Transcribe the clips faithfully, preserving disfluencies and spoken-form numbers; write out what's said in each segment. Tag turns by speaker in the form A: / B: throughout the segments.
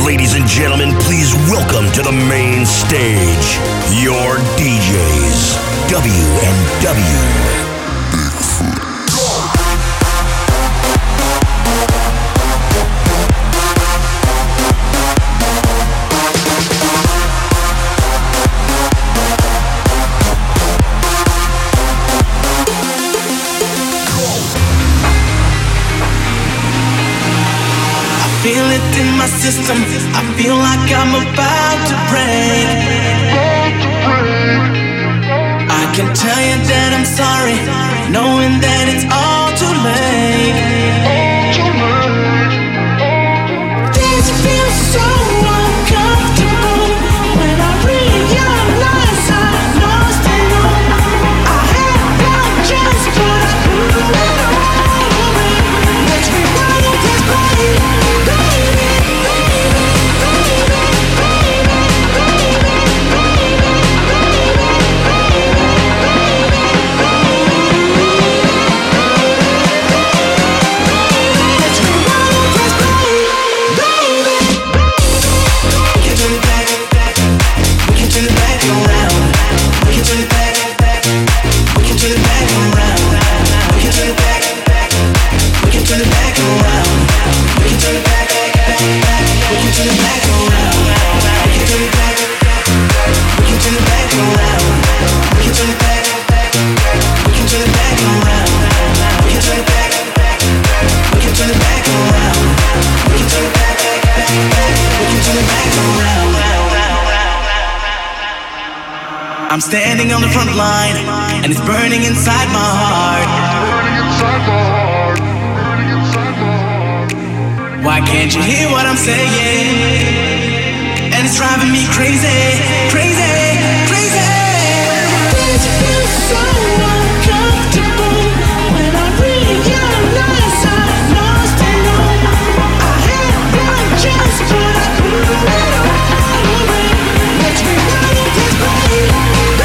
A: Ladies and gentlemen, please welcome to the main stage your D Js, W and W.
B: Feel it in my system, I feel like I'm about to break. I can tell you that I'm sorry, knowing that it's all too late. This feels so uncomfortable when I realize I lost it all. I had one chance, but I blew it all away. Makes me wanna desperate. I'm standing on the front line, and it's burning inside my heart. Why can't you hear what I'm saying? And it's driving me crazy, crazy, crazy. This feels so uncomfortable when I realize I lost it all. I had one chance, but I blew it all away. Makes me wanna desperate.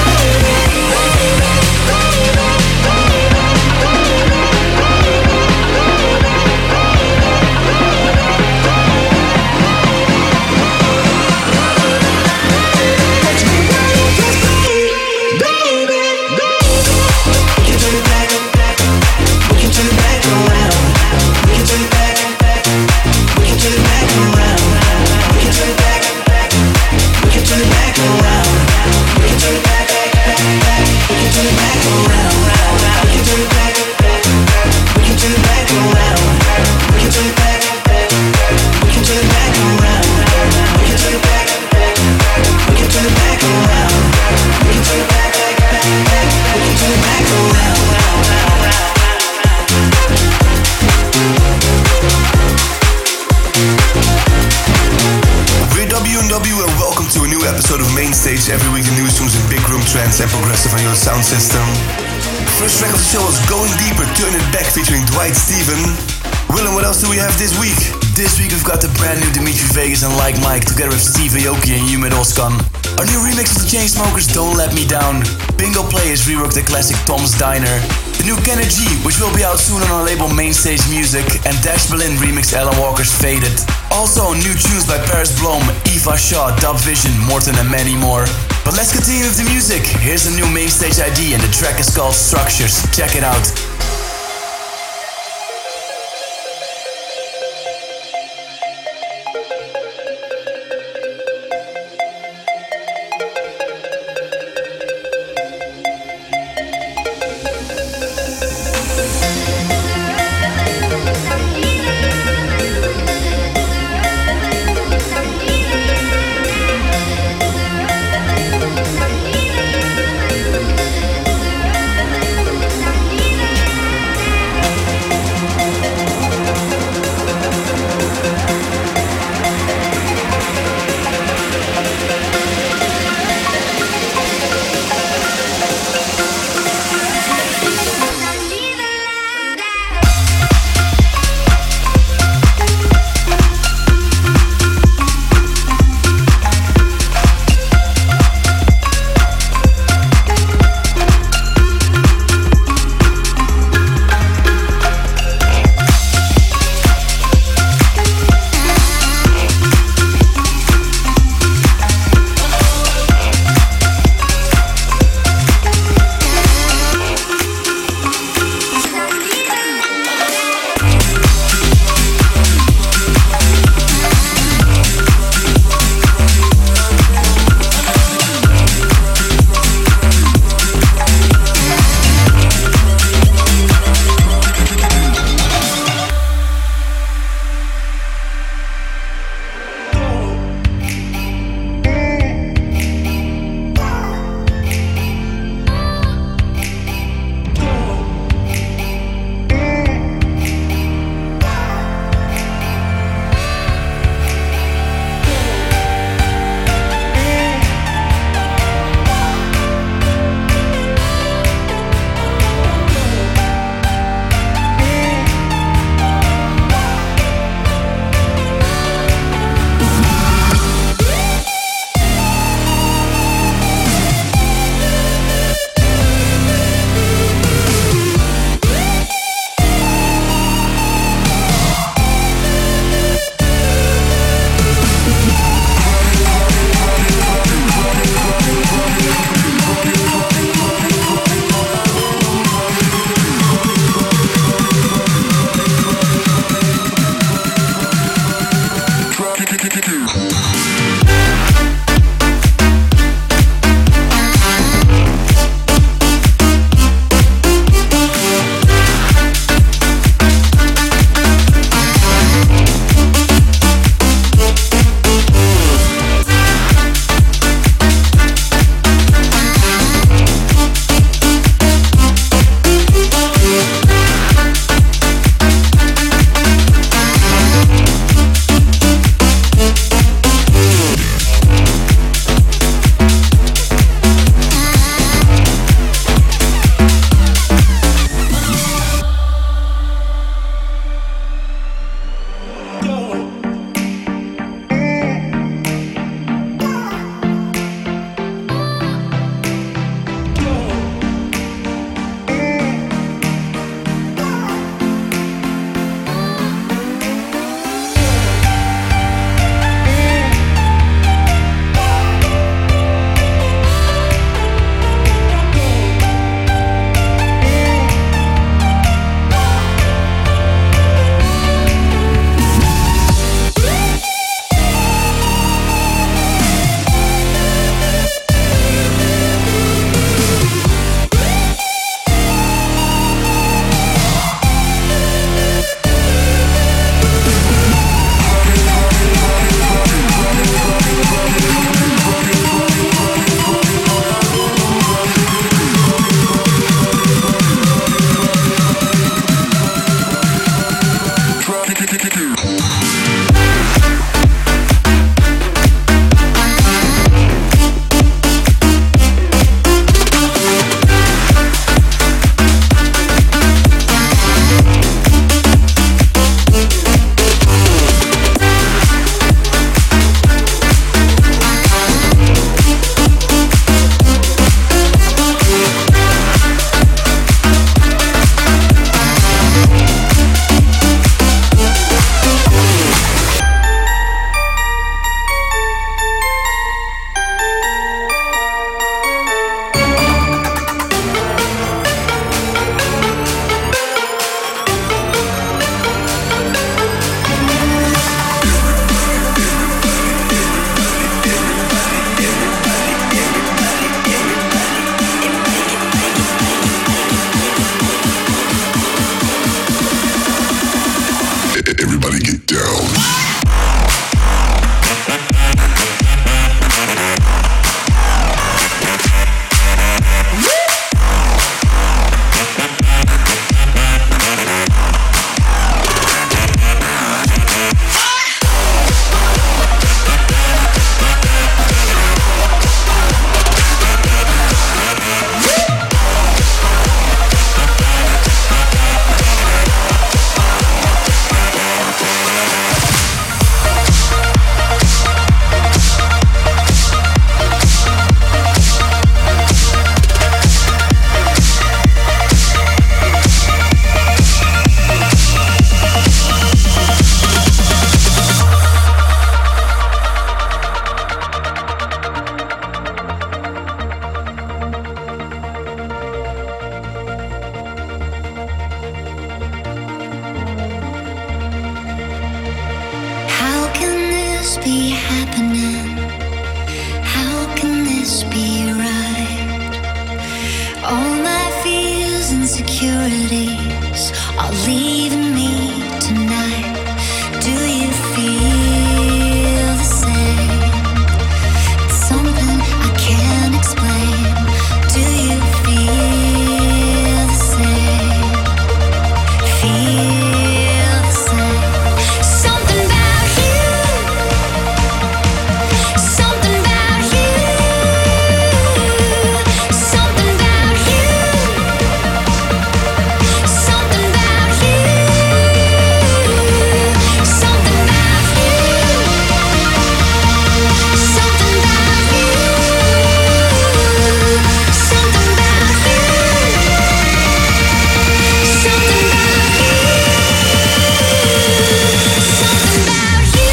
C: Every week the newest tunes in big room trance and progressive on your sound system. First track of the show is Going Deeper, Turn It Back featuring Dwight Stephen. Willem, what else do we have this week?
D: This week we've got the brand new Dimitri Vegas and Like Mike together with Steve Aoki and Humid Oskan. Our new remix of the Chainsmokers, Don't Let Me Down. Bingo Players reworked the classic Tom's Diner. The new Kenny G, which will be out soon on our label Mainstage Music, and Dash Berlin remixed Alan Walker's Faded. Also new tunes by Paris Blom, Eva Shaw, Dub Vision, Morton and many more. But let's continue with the music. Here's a new Mainstage I D and the track is called Structures. Check it out.
E: Thank you. insecurities are leaving me tonight. Do you feel the same? It's something I can't explain. Do you feel the same? Feel the same. Something about you. Something about you. Something about you. Something about you. Something about you. Something about you. Something about you. Something about you. Something about you.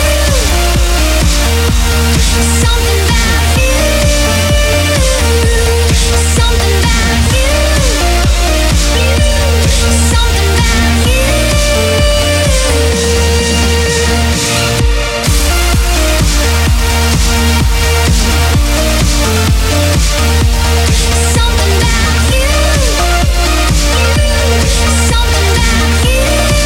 E: Something about you. Something about you. Something about you. Something about you. Something about you.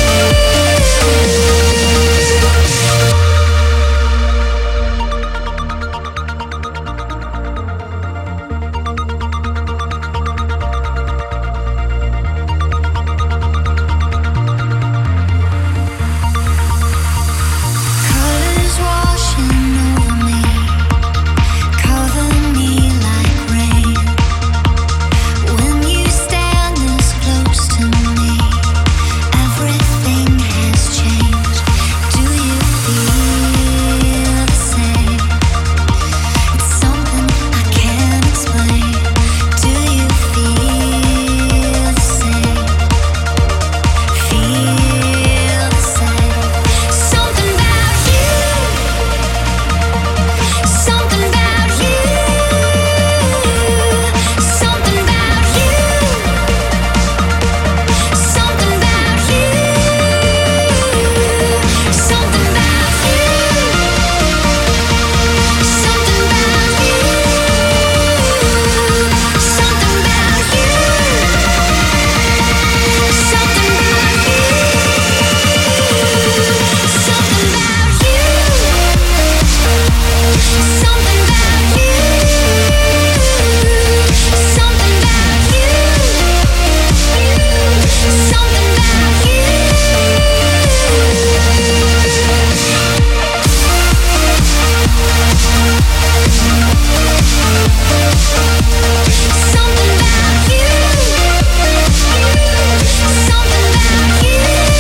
E: Colors washing over me, cover me like rain. When you stand this close to me, everything has changed. Do you feel the same? It's something I can't explain. Do you feel the same? Feel the same. Something about you. Something about you. Something about you. Something about you. Something about you. Something about you. Something about you. Something about you. Something about you. Something about you. Something about you. Something about you. Something about you. Something about you.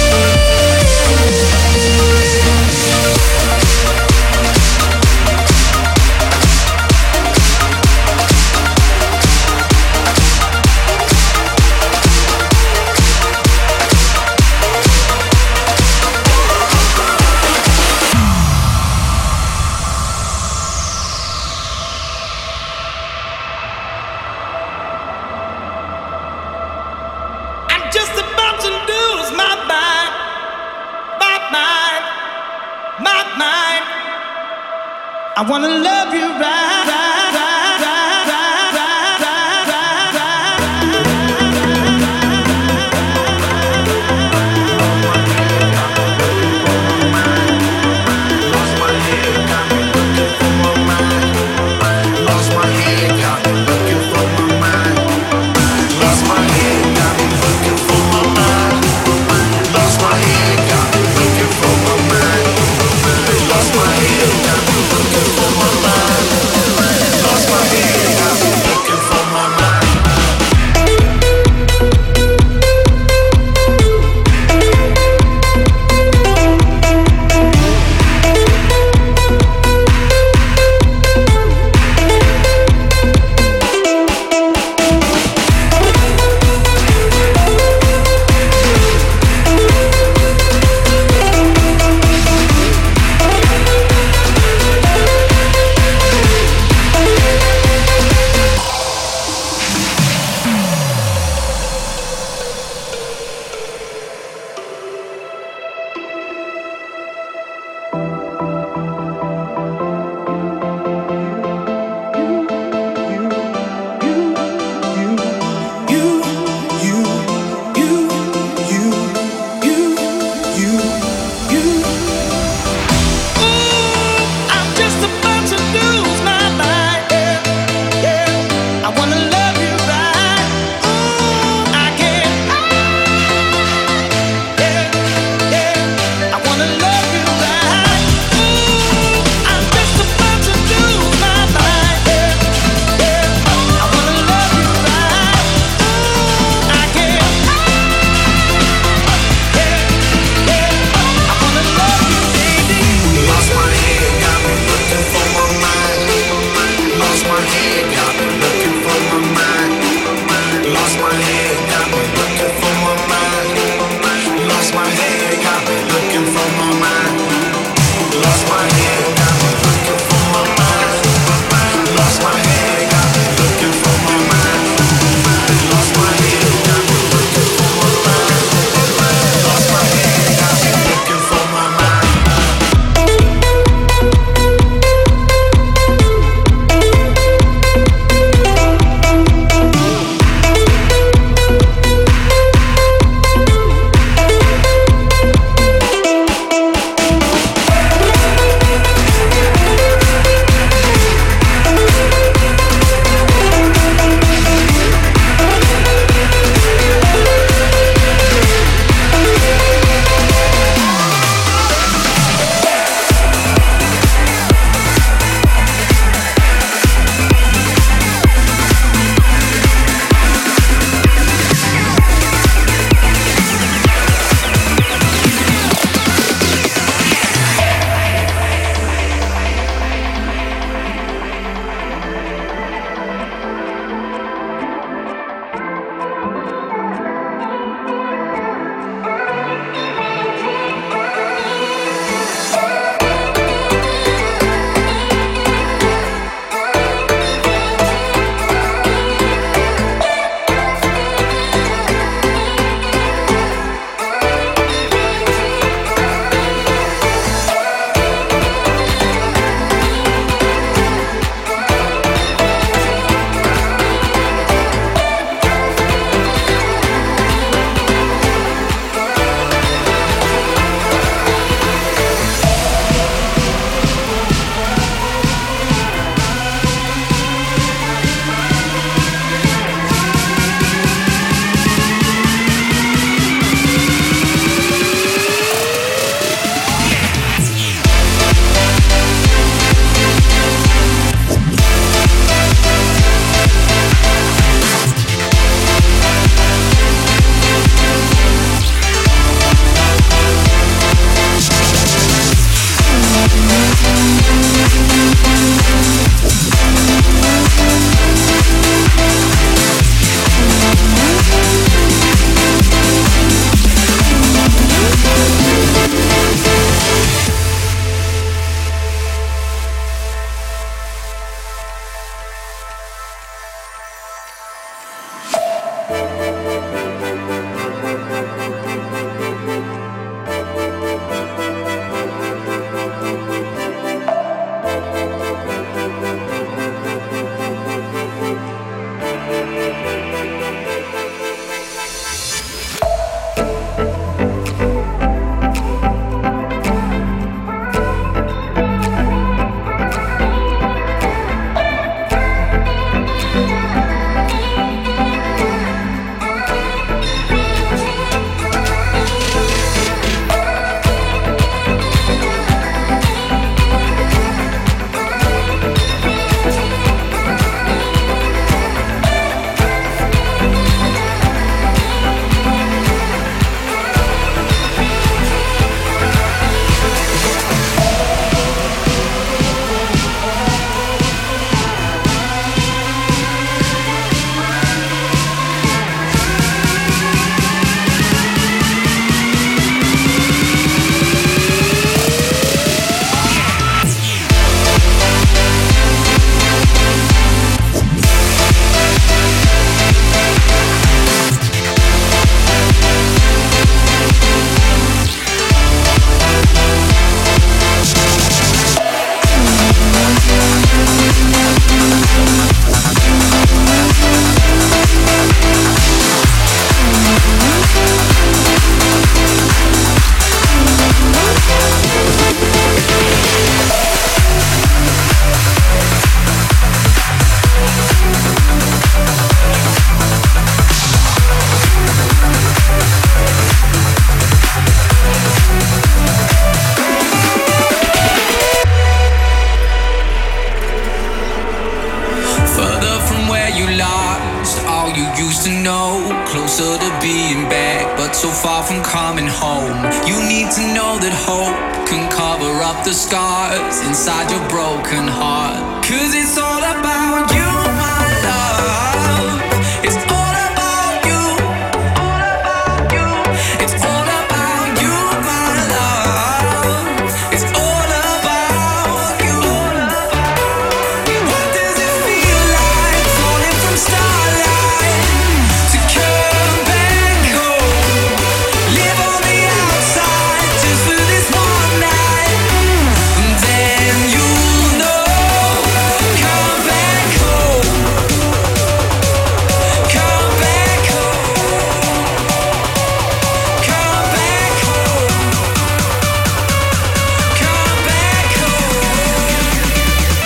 B: I'm just about to lose my mind, my mind, my mind. I wanna love you right, right, right, right, right, right, right,
F: Lost my head, got me looking for my mind. Lost my head, got me looking for my mind. Lost my head, got me looking for my mind. Lost my head, got me looking for my mind. Lost my head, got me looking for my mind.
G: to know, closer to being back, but so far from coming home. You need to know that hope can cover up the scars inside your broken heart. Cause it's all about you, my love. It's all about you, all about you. It's all about you, my love. It's all about you. What does it feel like falling from starlight to come back home? Live on the outside just for this one night, and then you'll know. Come back home. Come back home. Come back home. Come back home.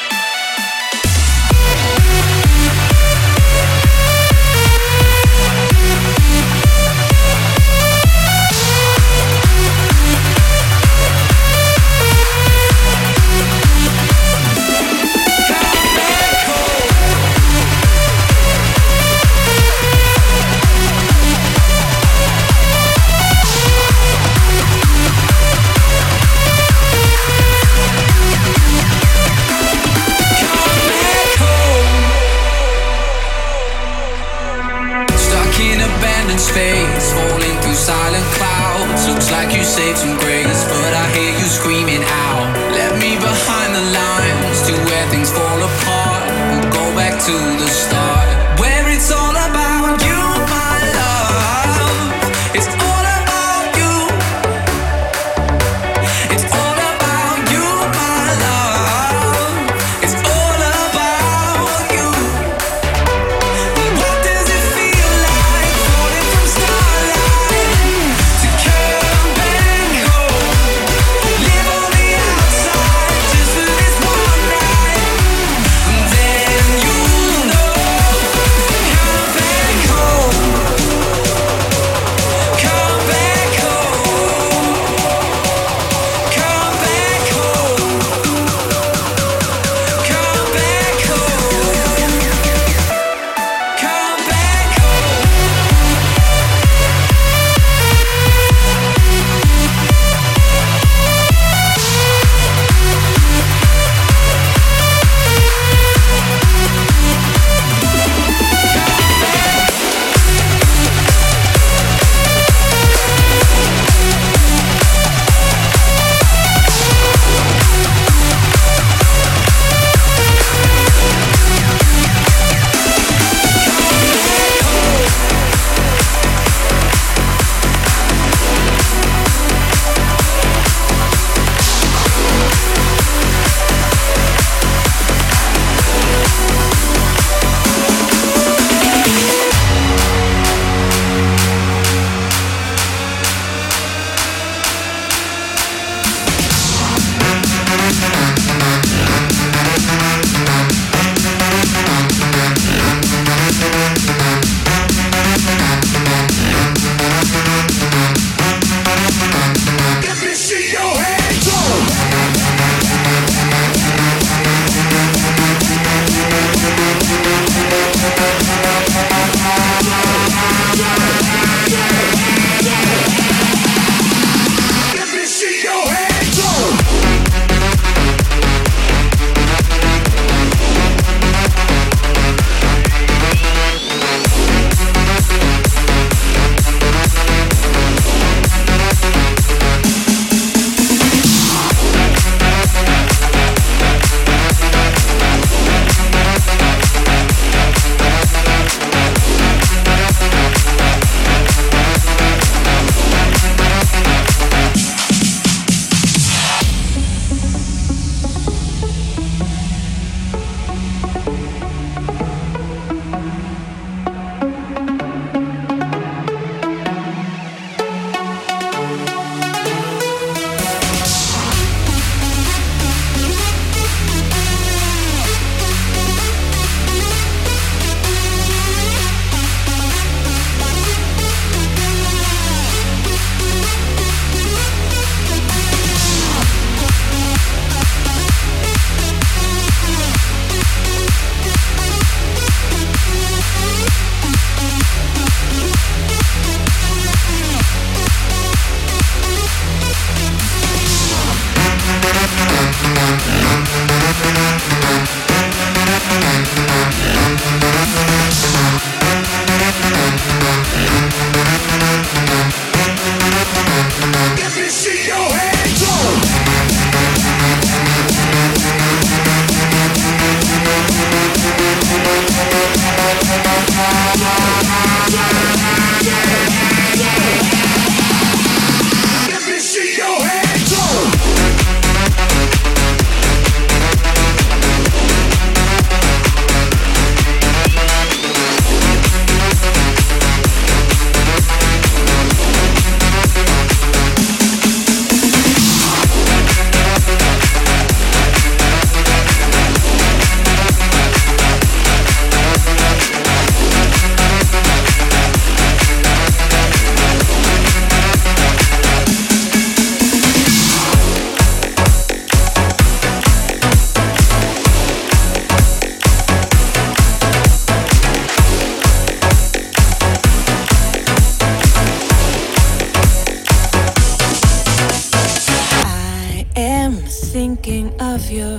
G: Stuck in abandoned space, falling through silent clouds. Looks like you saved some grace, but I hear you screaming out. Let me behind the lines to where things fall apart. We'll go back to the start, where it's all about you, my love. It's all about you. It's all about you, my love. It's all about you. What does it feel like falling from starlight to come back home? Live on the outside just for this one night, and then you'll know.
B: of your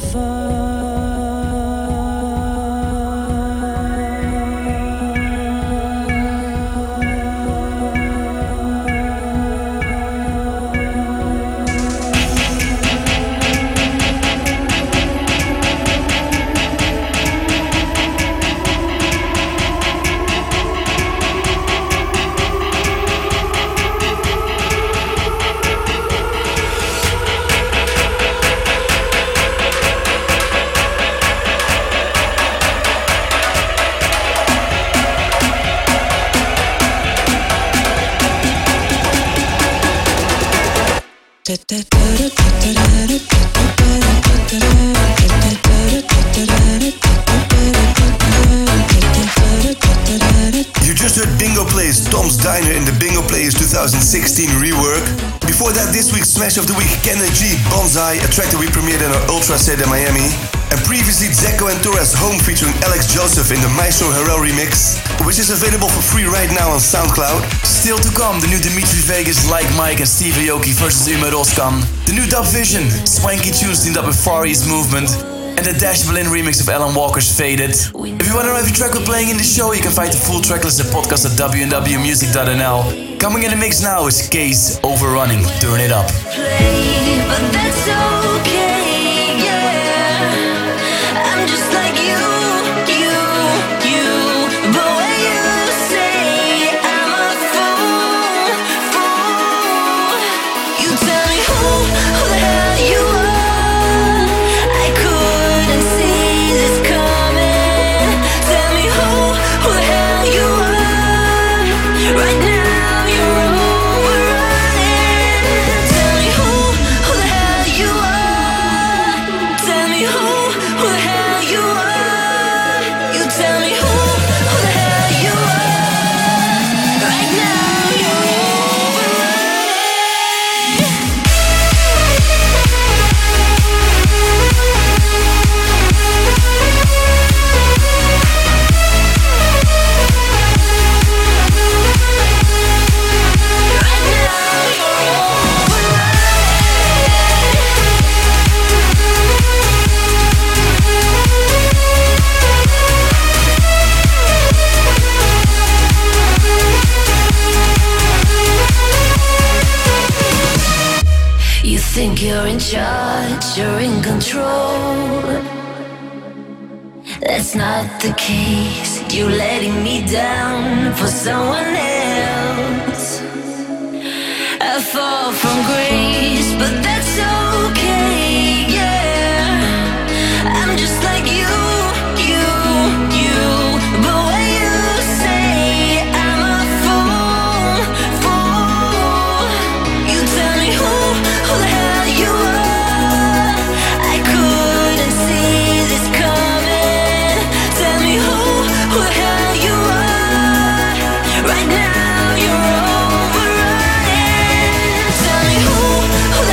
C: You just heard Bingo Plays Tom's Diner in the Bingo Plays twenty sixteen rework. Before that, this week's Smash of the Week, Kennedy G, Bonsai, a track that we premiered in our Ultra set in Miami. And previously, Zeko and Torres Home featuring Alex Joseph in the Maestro Harrell remix, which is available for free right now on SoundCloud.
D: Still to come, the new Dimitri Vegas, Like Mike and Steve Aoki versus Umar Oskan. The new Dub Vision, Swanky Tunes teamed up with Far East Movement. And the Dash Berlin remix of Alan Walker's Faded. If you want to know every track we're playing in the show, you can find the full tracklist and podcast at w w w dot music dot n l. Coming in the mix now is Case Overrunning. Turn it up.
E: Play, but that's okay, yeah. I'm just like you, you, you. But when you say I'm a fool, fool, you tell me who, who the hell you are. I couldn't see this coming. Tell me who, who the hell you are. Right now you're overrunning. Tell me who, who the hell you are. Tell me who, who the hell you are. You tell me who, who the hell you are. Right now you're overrunning. You think you're in charge, you're in control. That's not the case. You're letting me down for someone else. I fall from grace, but that's okay, yeah. I'm just like you, you, you. But when you say I'm a fool, fool, you tell me who, who the hell you are. I couldn't see this coming. Tell me who, who the hell you are. Right now you're overrunning. Tell me who, who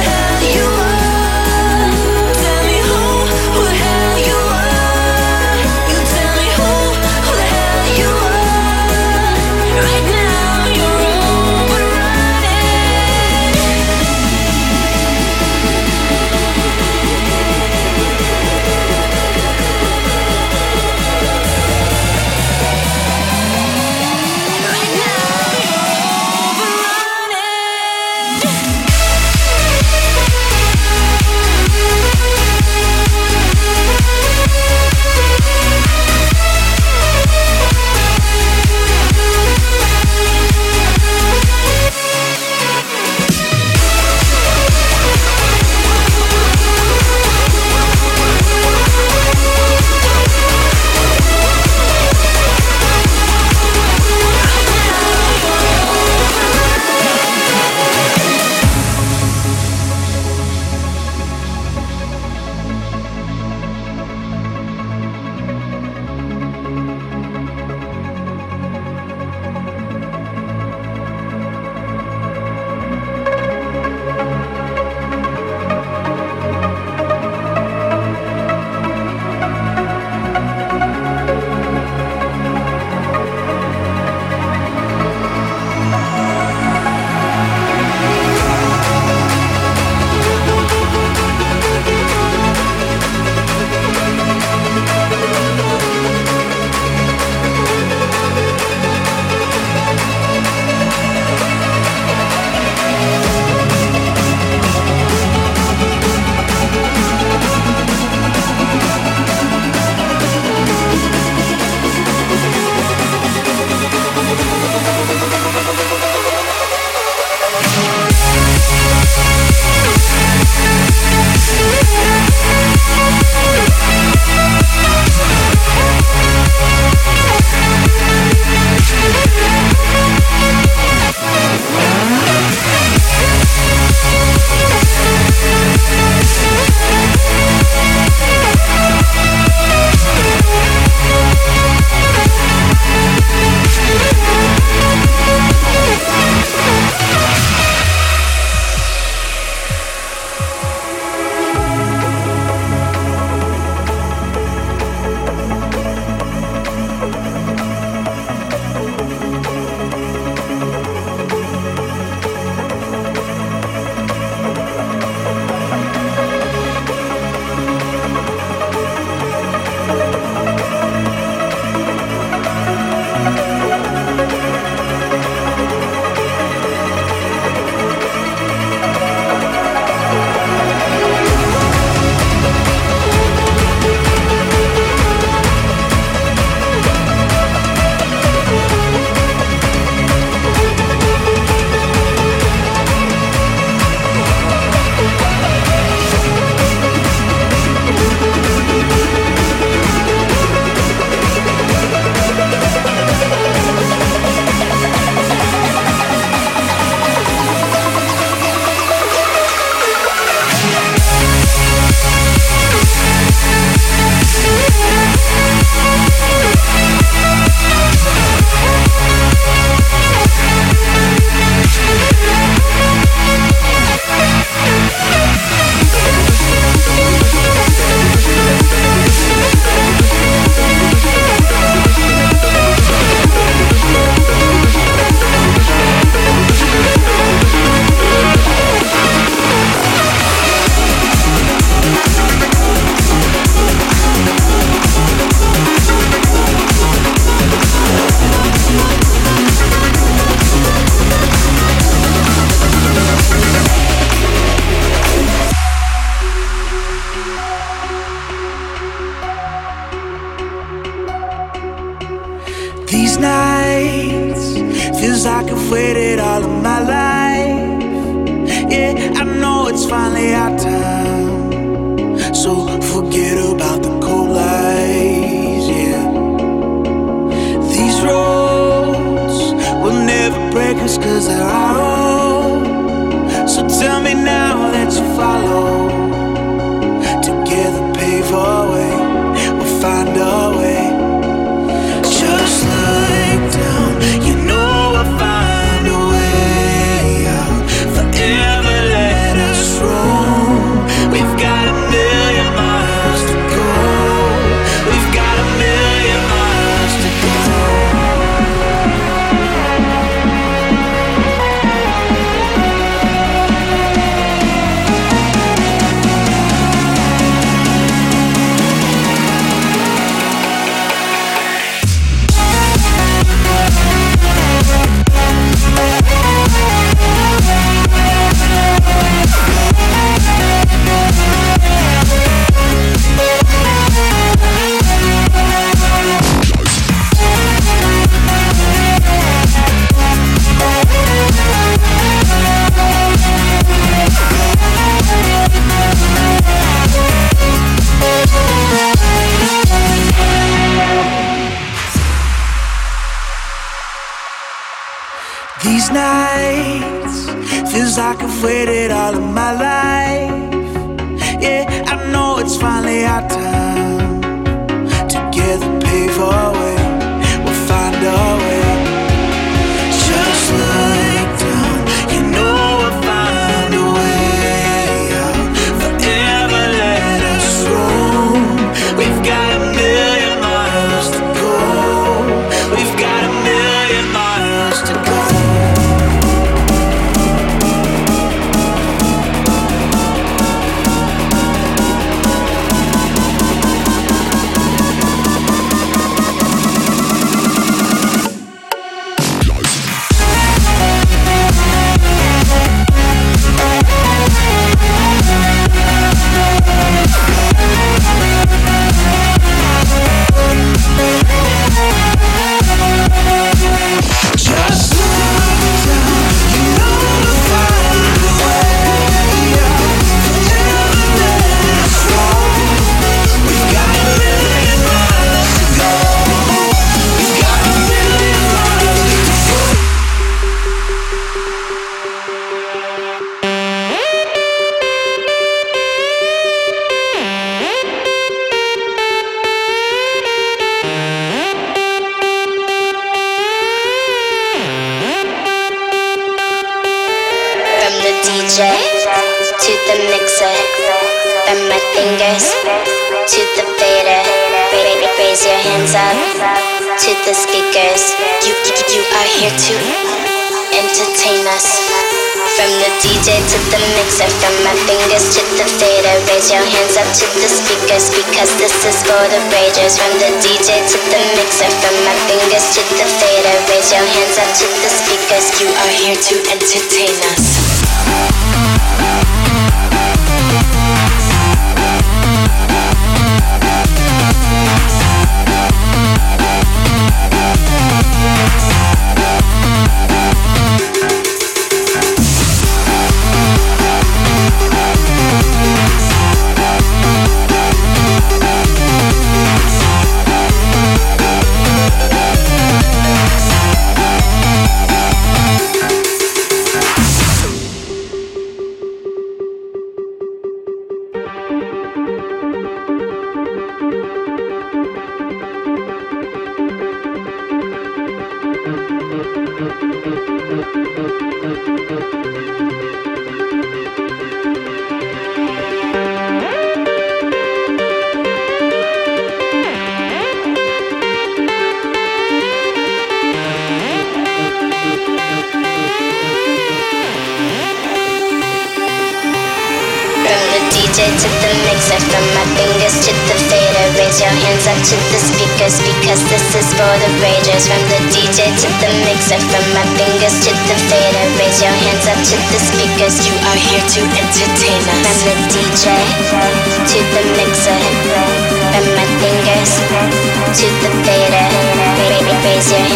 B: These nights feels like I've waited all of my life. Yeah, I know it's finally our time, so forget about the cold lights. Yeah, these roads will never break us 'cause they're our own. So tell me now that you follow. Together pave our way, we'll find our way. Just look down, you know I'll find a way out. Forever let us roam. We've got a million miles to go. We've got a million miles to go. These nights feels like I've waited all of my life. Yeah, I know it's finally our time. Together pave our way, we'll find our way. Just look down, you know we'll find a way out. Forever let us roam. We've got a million miles to go. We've got a million miles to go.
H: D J to the mixer, from my fingers to the fader. Raise your hands up to the speakers. You, you are here to entertain us. From the D J to the mixer, from my fingers to the fader. Raise your hands up to the speakers, because this is for the ragers. From the D J to the mixer, from my fingers to the fader. Raise your hands up to the speakers. You are here to entertain us. D J to the mixer, from my fingers to the fader. Raise your hands up to the speakers, because this is for the ragers. From the D J to the mixer, from my fingers to the fader. Raise your hands up to the speakers. You are here to entertain us. From the D J to the mixer, from my fingers to the fader. Raise your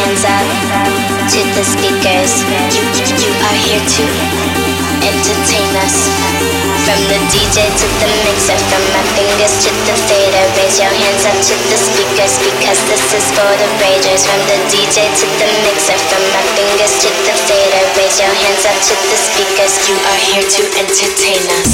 H: speakers. You, you are here to entertain us. From the D J to the mixer, from my fingers to the fader, raise your hands up to the speakers, because this is for the ragers. From the D J to the mixer, from my fingers to the fader, raise your hands up to the speakers. You are here to entertain us.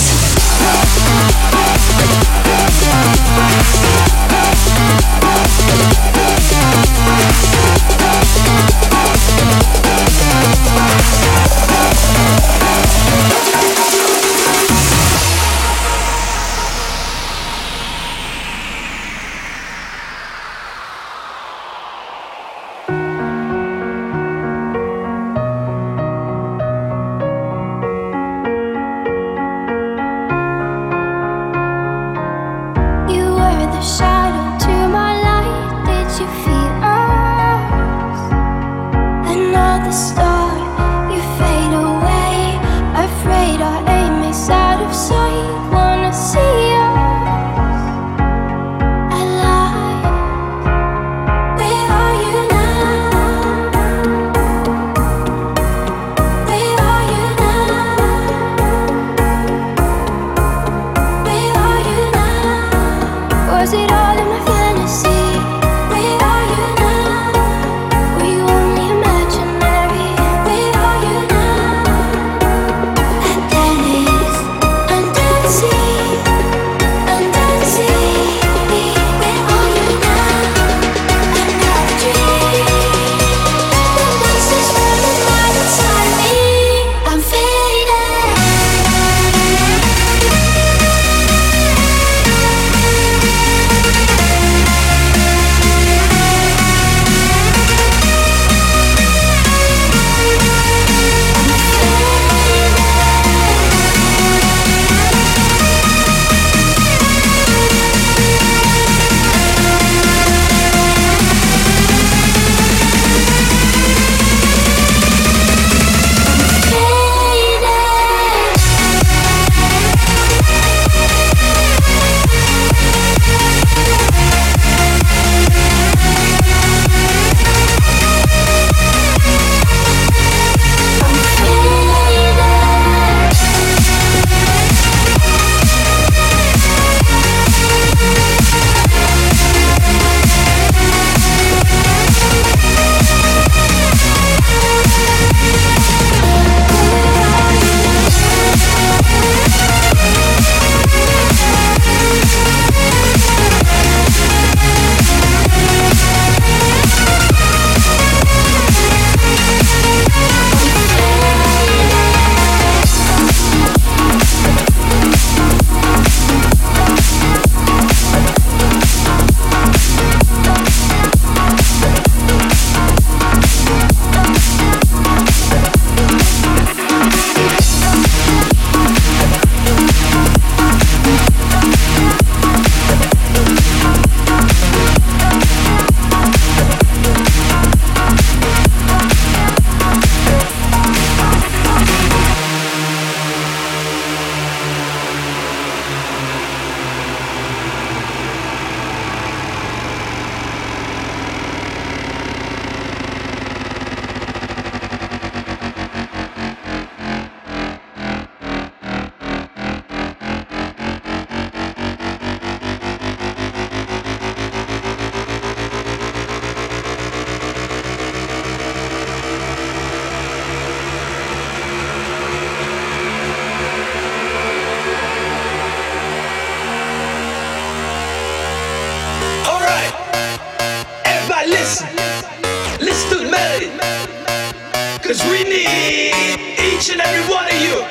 I: Cause we need each and every one of you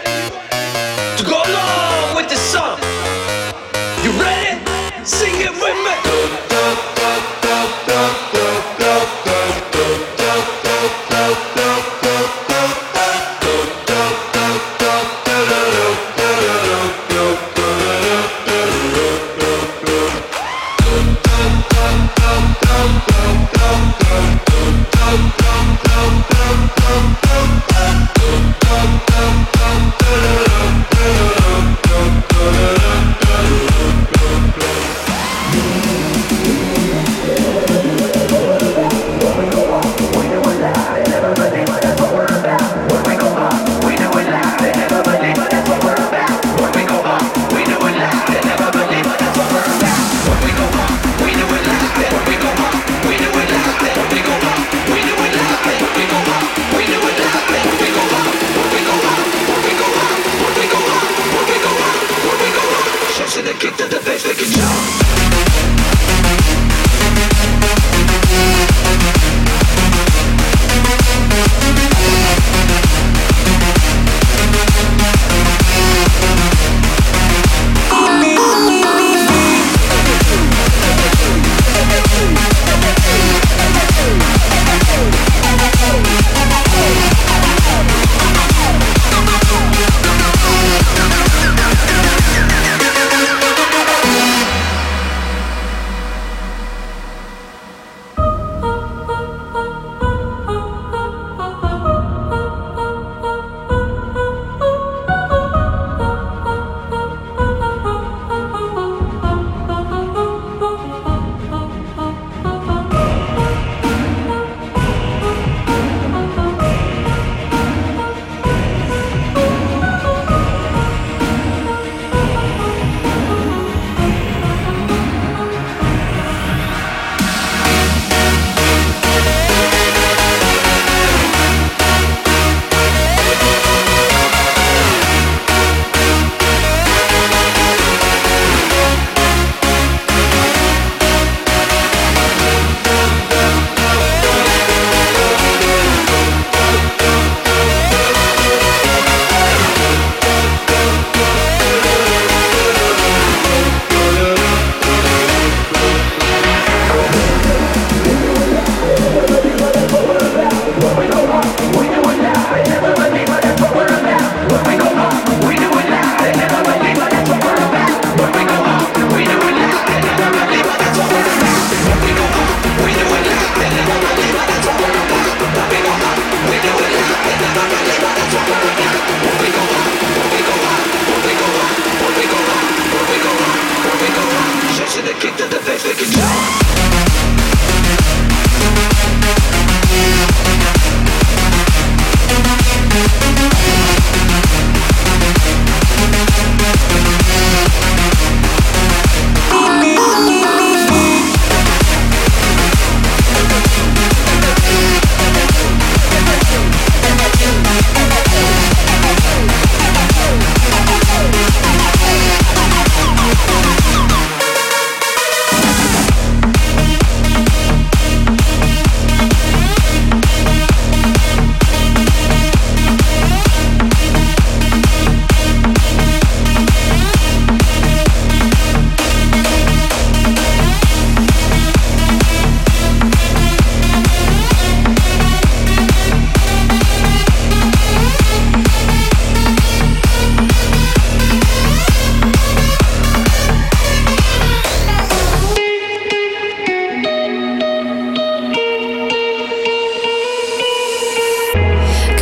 I: to go along with the song. You ready? Sing it with me.
B: We'll be right back.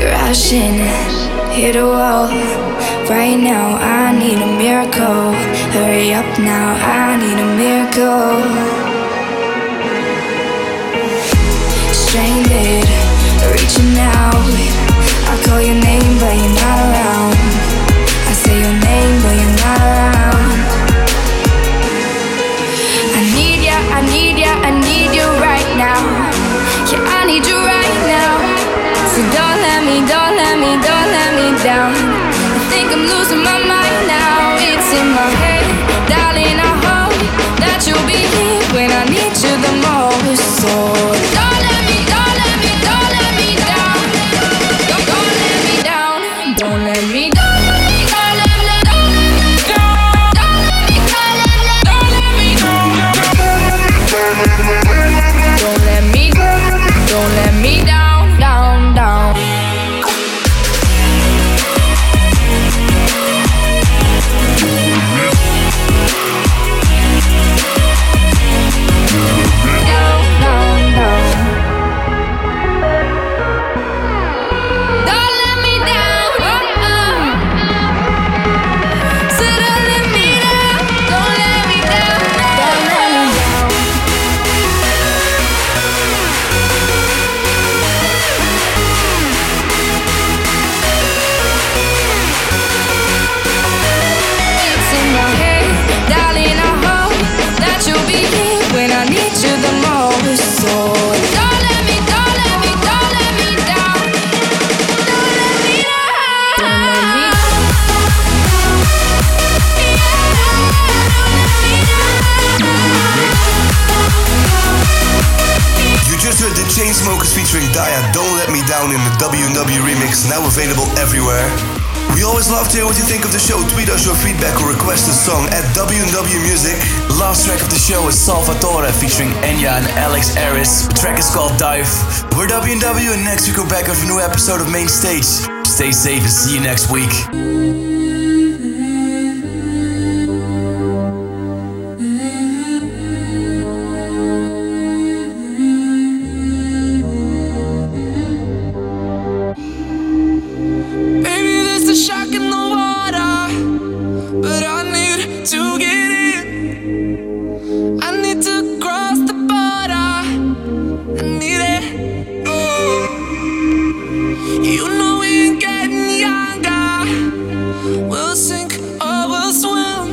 E: crashing, hit a wall. Right now I need a miracle. Hurry up now, I need a miracle. Stranded, reaching out. I call your name but you're not around. I say your name but you're not around. I need ya, I need ya, I need you right now. Yeah, I need you right now. So don't let me, don't let me, don't let me down. I think I'm losing my mind now. It's in my head, darling, I hope that you'll be here when I need you the most. So don't let me, don't let me, don't let me down. Don't, don't let me down. Don't let me down. Don't let me, don't let me down, down, down. Down, down, down. Don't let me down, uh-uh. So don't let me down, don't let me down, don't let me down. It's in my head, darling, I hope that you'll be here when I need you the most. So don't let me, don't let me, don't let me down. Don't let me down. Don't let me
C: You just heard the Chainsmokers featuring Daya, Don't Let Me Down in the W and W remix, now available everywhere. We always love to hear what you think of the show. Tweet us your feedback or request a song at W and W Music.
D: Last track of the show is Salvatore featuring Enya and Alex Aris. The track is called Dive. We're W and W and next week we're back with a new episode of Main Stage. Stay safe and see you next week.
G: Baby, there's a shark in the water, but I need to get in. I need to cross the border. I need it. Oh, you know we ain't getting younger. We'll sink or we'll swim.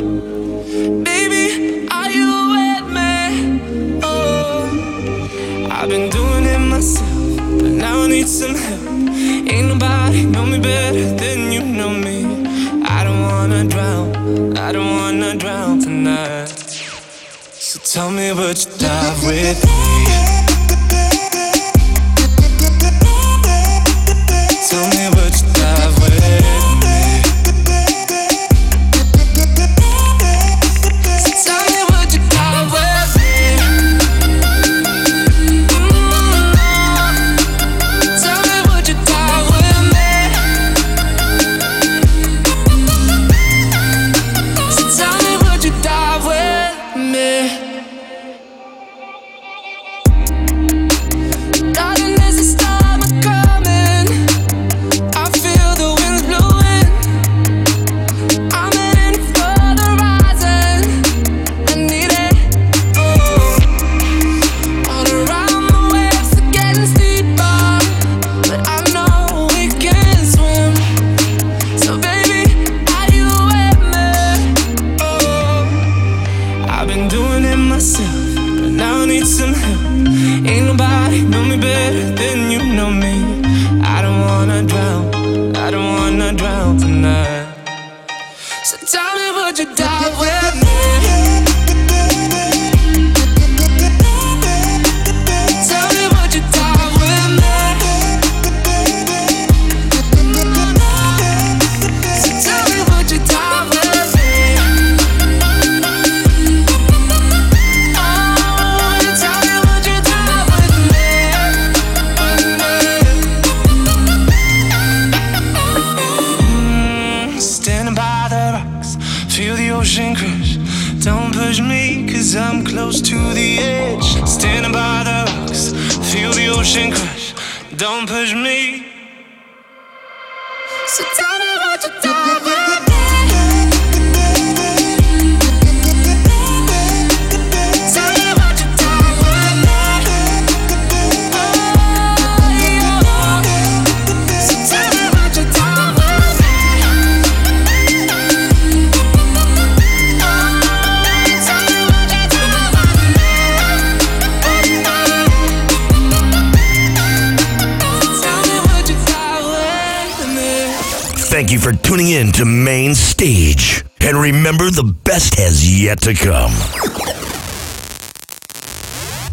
G: Baby, are you with me? Oh, I've been doing it myself, but now I need some help. Ain't nobody know me better than you know me. I don't wanna drown, I don't wanna drown tonight. So tell me would you dive with me? Tell me would you dive with me? So tell me would you dive with me? Tell me would you dive with me? So tell me would you dive with me? Darling, there's a storm coming. I feel the winds blowing. I'm heading for the horizon. I need it. Oh, all around the waves are getting steeper, but I know we can swim. So baby, are you with me? Oh, I've been doing it myself, but now I need some help. Ain't nobody know me better than you know me. I don't wanna drown, I don't wanna drown tonight. So tell me would you dive with me? Tell me would you dive with me? So tell me would you dive with me? Oh, tell me would you dive with me? Mm, standing by the rocks, feel the ocean crash. Don't push me, cause I'm close to the edge. Standing by the rocks, feel the ocean crash. Don't push me.
E: So tell me what you thought.
A: Thank you for tuning in to Main Stage. And remember, the best has yet to come.